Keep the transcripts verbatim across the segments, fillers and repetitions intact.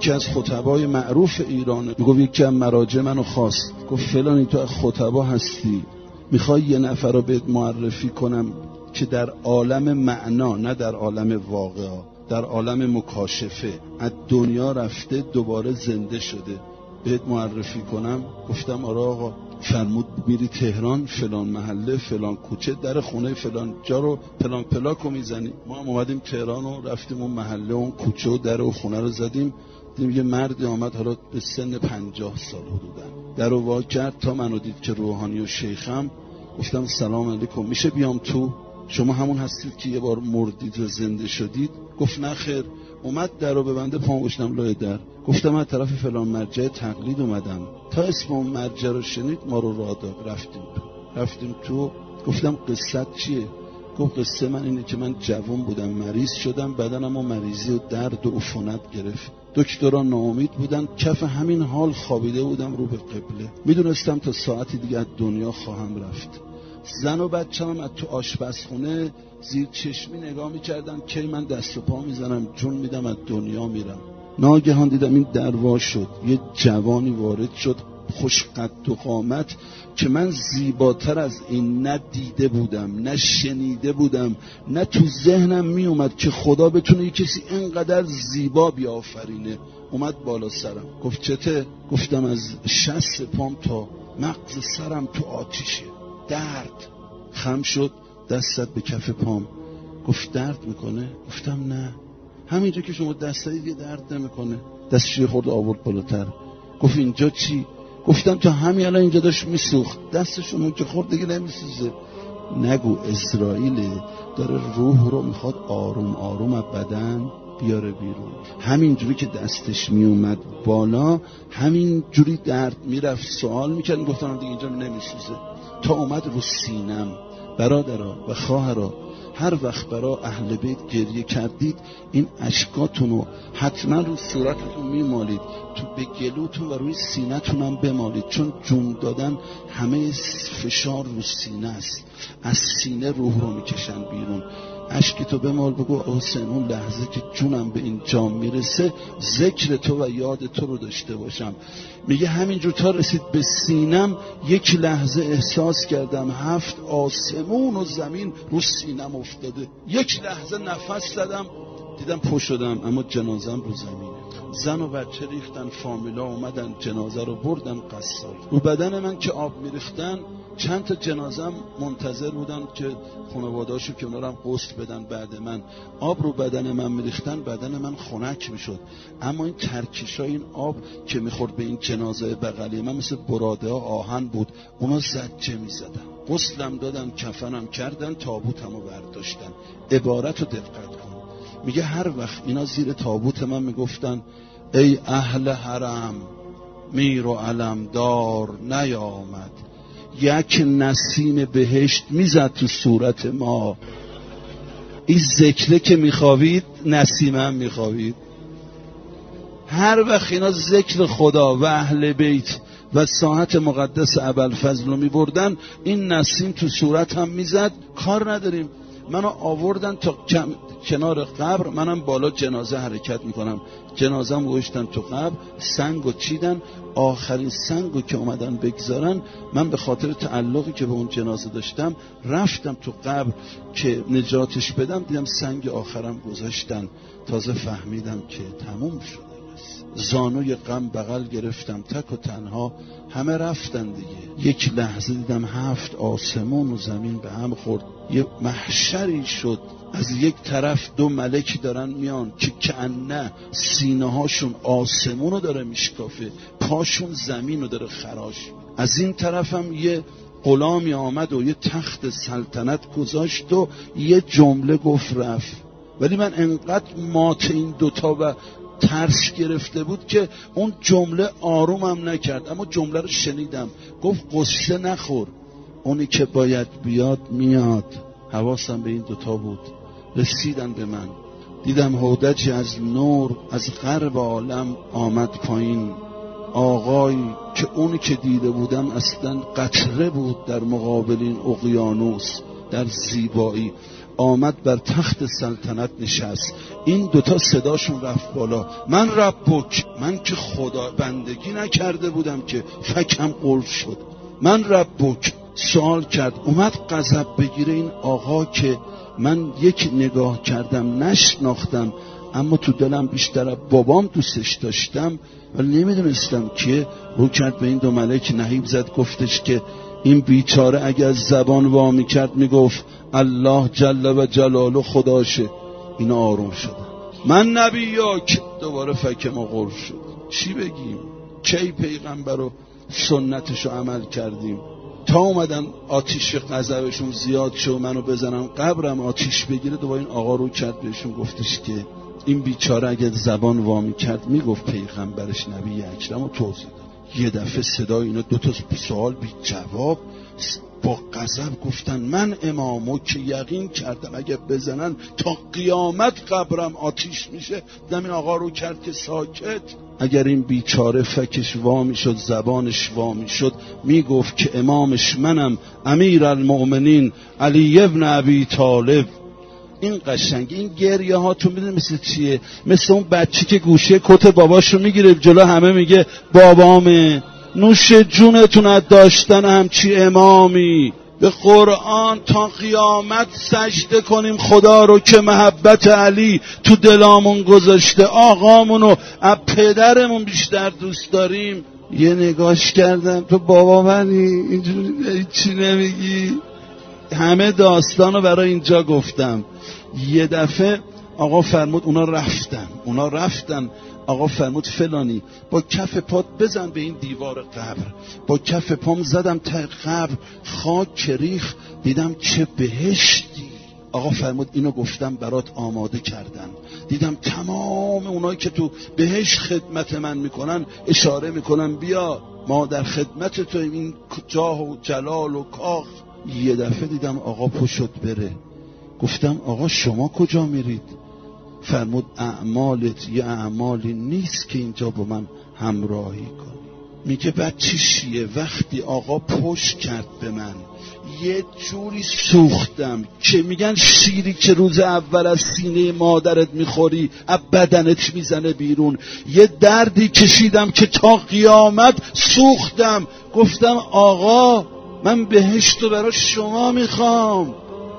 یکی از خطبای معروف ایرانه، میگه یکی از مراجع منو خواست، گفت فلانی تو از خطبا هستی، میخوای یه نفر رو بهت معرفی کنم که در عالم معنا نه در عالم واقع، در عالم مکاشفه از دنیا رفته دوباره زنده شده، بهت معرفی کنم؟ گفتم آره آقا. فرمود میری تهران فلان محله فلان کوچه در خونه فلان جا رو پلان پلاکو میزنی. ما هم اومدیم تهران و رفتیم اون محله اون کوچه و در و خونه رو زدیم، دیدیم یه مردی آمد حالا به سن پنجاه سال حدوداً، در رو وا کرد تا منو دید که روحانی و شیخم. گفتم سلام علیکم، میشه بیام تو؟ شما همون هستید که یه بار مردید و زنده شدید؟ گفت نه خیر. اومد در رو ببنده، پام گشتم لای در، گفتم از طرف فلان مرجع تقلید اومدم. تا اسم اون مرجع رو شنید ما رو راه داد، رفتیم تو. رفتیم تو گفتم قصت چیه؟ گفت قصه من اینه که من جوان بودم، مریض شدم، بدنم و مریضی و درد و عفونت گرفت، دکتران ناامید بودن، کف همین حال خوابیده بودم رو به قبله، میدونستم تا ساعتی دیگه از دنیا خواهم رفت. زن و بچه‌م از تو آشپزخونه زیر چشمی نگاه می‌کردن که من دست و پا میزنم، جون میدم از دنیا میرم. ناگهان دیدم این در وا شد، یه جوانی وارد شد خوش قد و قامت که من زیباتر از این نه دیده بودم نه شنیده بودم، نه تو ذهنم می اومد که خدا بتونه یه کسی اینقدر زیبا بیافرینه. اومد بالا سرم، گفت چته؟ گفتم از شست پام تا مغز سرم تو آتیشه، درد. خم شد، دستت به کف پام، گفت درد میکنه؟ گفتم نه، همینجا که شما دست دادید یه درد نمیکنه. دستش یه خورده آورد بالاتر، گفت اینجا چی؟ گفتم تا همین الان اینجا داشت میسوخت، دستشون که خورد دیگه نمیسوزه. نگو اسرائیل داره روح رو میخواد آروم آروم از بدن بیاره بیرون. همین جوری که دستش میومد بالا همین جوری درد میرفت، سوال میکرد، گفتم دیگه اینجا نمیسوزه. تا اومد رو سینم. برادرها و خواهرها، هر وقت برای اهل بیت گریه کردید این اشکاتونو حتما رو صورتتون میمالید، تو به گلوتون و روی سینه‌تون هم بمالید، چون جون دادن همه فشار رو سینه است، از سینه روح رو میکشن بیرون. اشک تو بمال، بگو حسین اون لحظه که جونم به این جام میرسه ذکر تو و یاد تو رو داشته باشم. میگه همینجور تا رسید به سینم یک لحظه احساس کردم هفت آسمون و زمین رو سینم افتاده. یک لحظه نفس زدم دیدم پشت شدم، اما جنازم رو زمینه. زن و بچه ریختن، فامیلا اومدن جنازه رو بردن قصال. رو بدن من که آب میریختن چند تا جنازم منتظر بودن که خانواده‌اشو که اونا رو هم غسل بدن. بعد من آب رو بدن من میریختن، بدن من خنک میشد، اما این ترکیشای این آب که میخورد به این جنازه بغلی من مثل براده ها آهن بود، اونا زجه میزدن. غسلم دادن، کفنم کردن، تابوتمو برداشتن. عبارت رو دقت کن، میگه هر وقت اینا زیر تابوت من میگفتن ای اهل حرم میر و علم دار نیامد، یک نسیم بهشت میزد تو صورت ما. این ذکره که میخوابید نسیم هم میخوابید. هر وقت اینا ذکر خدا و اهل بیت و ساحت مقدس ابوالفضل رو میبردن، این نسیم تو صورت هم میزد. کار نداریم، منو آوردن تا کنار قبر، منم بالا جنازه حرکت میکنم، جنازم گوشتن تو قبر، سنگو چیدن. آخرین سنگو که اومدن بگذارن، من به خاطر تعلقی که به اون جنازه داشتم رفتم تو قبر که نجاتش بدم، دیدم سنگ آخرم گذاشتن. تازه فهمیدم که تموم شده. زانوی غم بغل گرفتم، تک و تنها همه رفتن دیگه. یک لحظه دیدم هفت آسمون و زمین به هم خورد، یه محشری شد. از یک طرف دو ملک دارن میان که کأنه سینه هاشون آسمون رو داره میشکافه، پاشون زمین رو داره خراش. از این طرف هم یه غلامی آمد و یه تخت سلطنت گذاشت و یه جمله گفت رفت. ولی من انقدر مات این دوتا و ترس گرفته بود که اون جمله آرومم نکرد، اما جمله رو شنیدم. گفت قصه نخور، اونی که باید بیاد میاد. حواسم به این دوتا بود. رسیدن به من، دیدم هودجی از نور از غرب عالم آمد پایین. آقایی که اونی که دیده بودم اصلا قطره بود در مقابل این اقیانوس در زیبایی. آمد بر تخت سلطنت نشست. این دوتا صداشون رفت بالا. من ربک، من که خدا بندگی نکرده بودم که فکم قلف شد. من ربک. سوال کرد، اومد غضب بگیره این آقا که من یک نگاه کردم نشناختم، اما تو دلم بیشتر بابام دوستش داشتم ولی نمیدونستم که. رو کرد به این دو ملک نهیب زد، گفتش که این بیچاره اگه از زبان وا میکرد میگفت الله جل و جلاله خداشه. اینا آروم شد. من نبیاک. دوباره فکم و قرف شد. چی بگیم؟ کی پیغمبر و سنتشو عمل کردیم؟ تا اومدن آتیش غضبشون زیاد شد منو بزنن قبرم آتیش بگیره. دوباره این آقا رو کرد بهشون گفتش که این بیچاره اگه زبان وامی کرد میگفت پیغمبرش نبی اکرم و توضیح داد. یه دفعه صدای اینا دوتا سوال بی جواب با غضب گفتن من امامو که یقین کردم اگه بزنن تا قیامت قبرم آتیش میشه. دم این آقا رو کرد که ساکت. اگر این بیچاره فکش وامی شد زبانش وامی شد میگفت که امامش منم، امیر المؤمنین علی ابن ابی طالب. این قشنگ این گریه ها تو میدونی مثل چیه؟ مثل اون بچه که گوشه کت باباشو میگیره جلو همه میگه بابامه. نوش جونتون از داشتن همچی امامی. به قرآن تا قیامت سجده کنیم خدا رو که محبت علی تو دلامون گذاشته، آقامونو از پدرمون بیشتر دوست داریم. یه نگاش کردم تو بابا منی اینجوری چی نمیگی؟ همه داستانو برای اینجا گفتم. یه دفعه آقا فرمود اونا رفتن اونا رفتن آقا فرمود فلانی با کف پات بزن به این دیوار قبر. با کف پام زدم تا قبر، خاک ریخ، دیدم چه بهشتی. آقا فرمود اینو گفتم برات آماده کردن. دیدم تمام اونایی که تو بهشت خدمت من میکنن اشاره میکنن بیا ما در خدمت تو، این جاه و جلال و کاخ. یه دفعه دیدم آقا پشت بره. گفتم آقا شما کجا میرید؟ فرمود اعمالت یه اعمالی نیست که اینجا با من همراهی کنی. میگه بعد چی شیه؟ وقتی آقا پشت کرد به من یه جوری سوختم که میگن شیری که روز اول از سینه مادرت میخوری از بدنت میزنه بیرون. یه دردی کشیدم که تا قیامت سوختم. گفتم آقا من بهشت رو برای شما میخوام،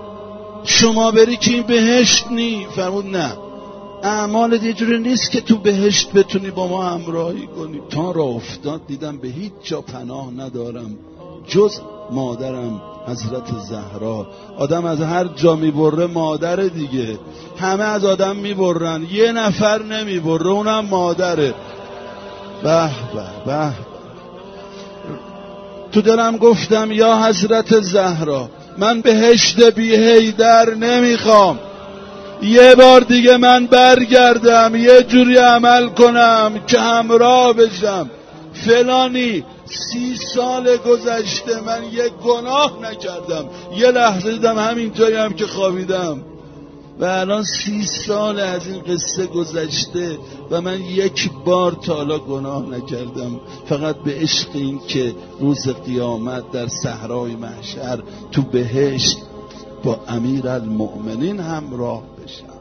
شما بری که این بهشت نی. فرمود نه اعمال یه جوری نیست که تو بهشت بتونی با ما همراهی کنی. تا را افتاد دیدم به هیچ جا پناه ندارم جز مادرم حضرت زهرا. آدم از هر جا میبره مادر دیگه. همه از آدم میبرن یه نفر نمیبره اونم مادره. به به به. تو دلم گفتم یا حضرت زهرا من بهشت بی حیدر نمیخوام، یه بار دیگه من برگردم یه جوری عمل کنم که همراه بشم. فلانی سی سال گذشته من یه گناه نکردم، یه لحظه دیدم همین جایی هم که خوابیدم و الان سی سال از این قصه گذشته و من یک بار تا حالا گناه نکردم، فقط به عشق این که روز قیامت در صحرای محشر تو بهشت با امیر المؤمنین همراه بشم.